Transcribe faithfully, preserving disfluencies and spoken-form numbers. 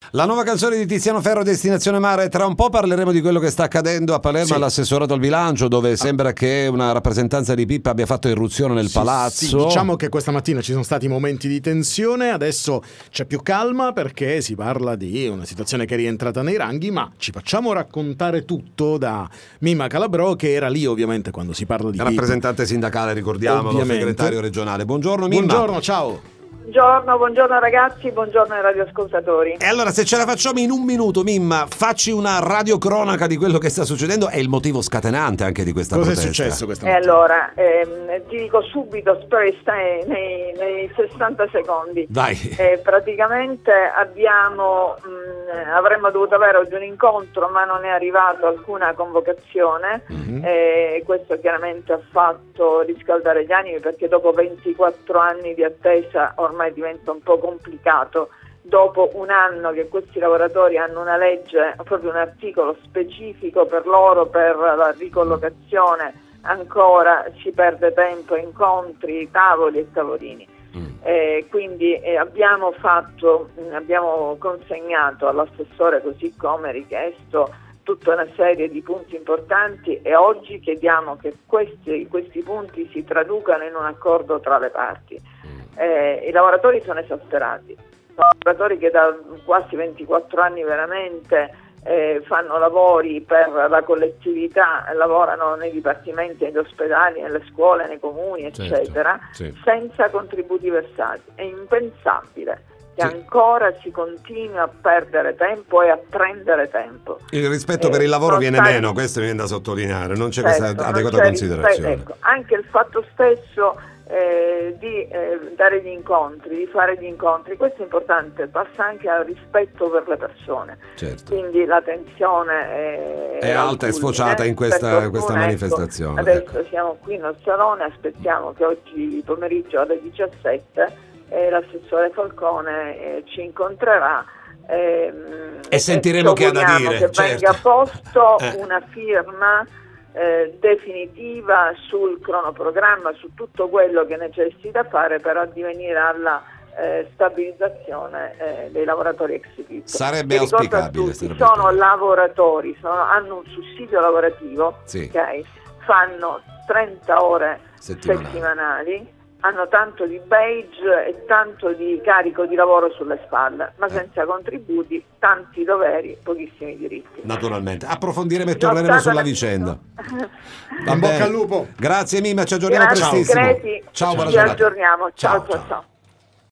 La nuova canzone di Tiziano Ferro, Destinazione Mare. Tra un po' parleremo di quello che sta accadendo a Palermo, sì, all'assessorato al bilancio, dove sembra che una rappresentanza di Pippa abbia fatto irruzione nel sì, palazzo. Sì, diciamo che questa mattina ci sono stati momenti di tensione, adesso c'è più calma perché si parla di una situazione che è rientrata nei ranghi, ma ci facciamo raccontare tutto da Mimma Calabrò, che era lì ovviamente quando si parla di rappresentante Pippa. Sindacale, ricordiamolo, ovviamente. Segretario regionale. Buongiorno Mimma. Buongiorno, ciao. Buongiorno, buongiorno ragazzi, buongiorno ai radioascoltatori. E allora, se ce la facciamo in un minuto, Mimma, facci una radiocronaca di quello che sta succedendo e il motivo scatenante anche di questa Cosa protesta. Cosa è successo questa mattina? E allora, ehm, ti dico subito, spero che stai nei, nei sessanta secondi. Vai. Eh, praticamente abbiamo, mh, avremmo dovuto avere oggi un incontro, ma non è arrivato alcuna convocazione. Mm-hmm. Eh, questo chiaramente ha fatto riscaldare gli animi, perché dopo ventiquattro anni di attesa ormai diventa un po' complicato, dopo un anno che questi lavoratori hanno una legge, proprio un articolo specifico per loro, per la ricollocazione, ancora si perde tempo, incontri, tavoli e tavolini. Mm. Eh, quindi eh, abbiamo fatto, abbiamo consegnato all'assessore, così come richiesto, tutta una serie di punti importanti, e oggi chiediamo che questi, questi punti si traducano in un accordo tra le parti. Eh, i lavoratori sono esasperati, sono lavoratori che da quasi ventiquattro anni veramente eh, fanno lavori per la collettività, lavorano nei dipartimenti, negli ospedali, nelle scuole, nei comuni, eccetera, certo, sì, senza contributi versati. È impensabile che sì, ancora si continui a perdere tempo e a prendere tempo. Il rispetto eh, per il lavoro viene stati... meno, questo viene da sottolineare, non c'è certo, questa adeguata c'è considerazione. Ecco, anche il fatto stesso Eh, di eh, dare gli incontri, di fare gli incontri, questo è importante, passa anche al rispetto per le persone. Certo. Quindi la tensione è, è alta e sfociata in questa, questa manifestazione. Ecco, adesso ecco, siamo qui nel salone, aspettiamo che oggi pomeriggio alle diciassette eh, l'assessore Falcone eh, ci incontrerà ehm, e sentiremo che ha da dire. Che certo. venga posto eh. una firma Eh, definitiva sul cronoprogramma, su tutto quello che necessita fare per addivenire alla eh, stabilizzazione eh, dei lavoratori ex Pippa. Sarebbe auspicabile. Tutti, sono lavoratori, sono, hanno un sussidio lavorativo, sì, okay, fanno trenta ore settimanali. settimanali, hanno tanto di badge e tanto di carico di lavoro sulle spalle, ma eh. senza contributi, tanti doveri, pochissimi diritti. Naturalmente. Approfondiremo e torneremo sulla vicenda. In bocca al lupo. Grazie Mimma, ci aggiorniamo Grazie, prestissimo. Greti. Ciao, buona ci giornata. aggiorniamo. Ciao, ciao, ciao. ciao.